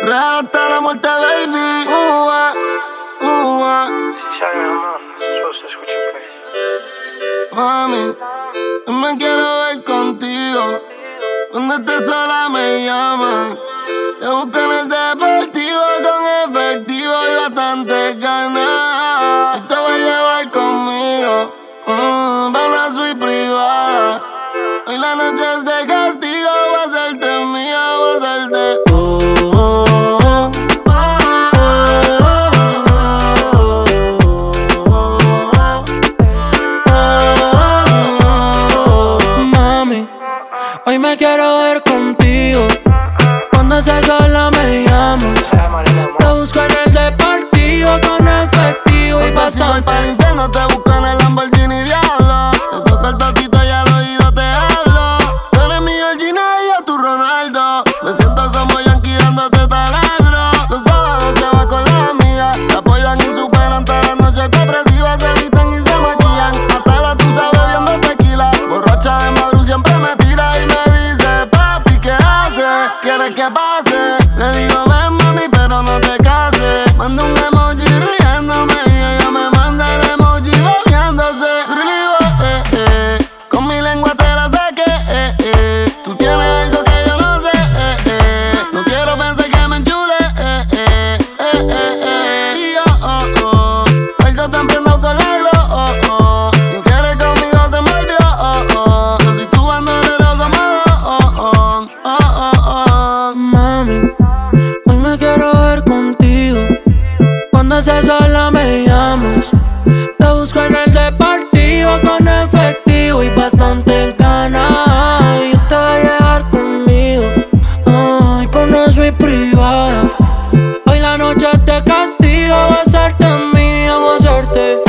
Real hasta la muerte, baby. Si sabe, mamá, solo se escucha pues. Mami, yo me quiero ver contigo. Cuando estés sola me llamas. Te busco en el deportivo con efectivo y bastantes ganas. Y te voy a llevar conmigo pa' una suite privada. Hoy la noche es de castigo. Voy a hacerte mía, voy a hacerte Mami, hoy me quiero ver contigo. Cuando estés sola me llamas. Te busco en el deportivo con efectivo y si voy para el infierno, te busco en el Lamborghini Diablo. Te toco el toquito y al oído te hablo. Tú eres mi Georgina y yo tu Ronaldo. Me siento como Yankee dándote taladro. Los sábados se va con las amigas. Te apoyan y superan todas las noches depresivas. Se visten y se maquillan. Hasta la tusa bebiendo tequila. Borracha de Madrid siempre me tira y me dice: papi, ¿qué haces? ¿Quieres que pase? Le digo: ven mami, pero no te cases. Mando un emoji riéndome y ella me manda el emoji bobeándose. Y le digo: con mi lengua te la saqué. Tú tienes algo que yo no sé. No quiero pensar que me enchule. Y yo salgo tan prendido con la glow. Sin querer conmigo se envolvió. Yo soy tu bandolero como Mami, hoy me quiero ver contigo. Cuando estés sola me llamas. Te busco en el deportivo con efectivo y bastante ganas. Y yo te voy a llevar conmigo, ay, por una suite privada. Hoy la noche te castigo. Voy a hacerte mía, voy a hacerte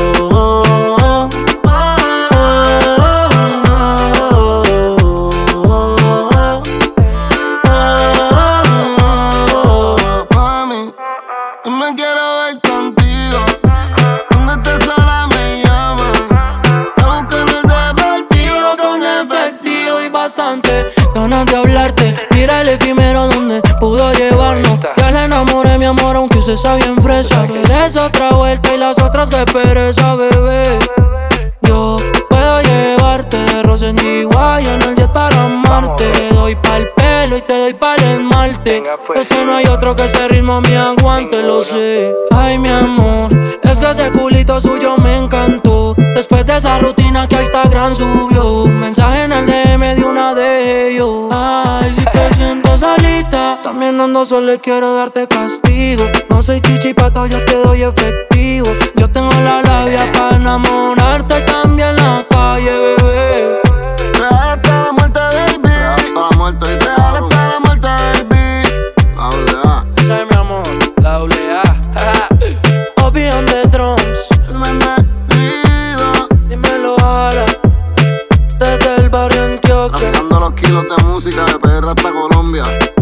mami, yo me quiero ver contigo. Cuando estés sola me llamas. Te busco en el deportivo con efectivo y bastante ganas de hablarte. Mira el efímero donde pudo llevarnos. Ya le enamoré, mi amor, aunque usted está bien fresa. Quieres otra vuelta y las otras que pereza, bebé. Yo puedo llevarte de Rosa en Iguay en el jet para amarte. Te doy pa'l pelo y te doy pa'l esmalte. Es que no hay otro que ese ritmo me aguante, lo sé. Ay, mi amor, es que ese culito suyo me encantó. Después de esa rutina que a Instagram subió, un mensaje en el DM de una de ellos. Ay, si te sientes solita, también ando solo y quiero darte castigo. No soy chichipato, yo te doy efectivo. Yo tengo la labia para enamorarte y también la calle, bebé. real hasta la muerte, baby. Real hasta la muerte, real hasta la muerte, baby. A. Soy mi amor, la AA. Obi on the drums. El bendecido. Dímelo ahora. Desde el barrio Antioquia. Traficando los kilos de música de PR hasta Colombia.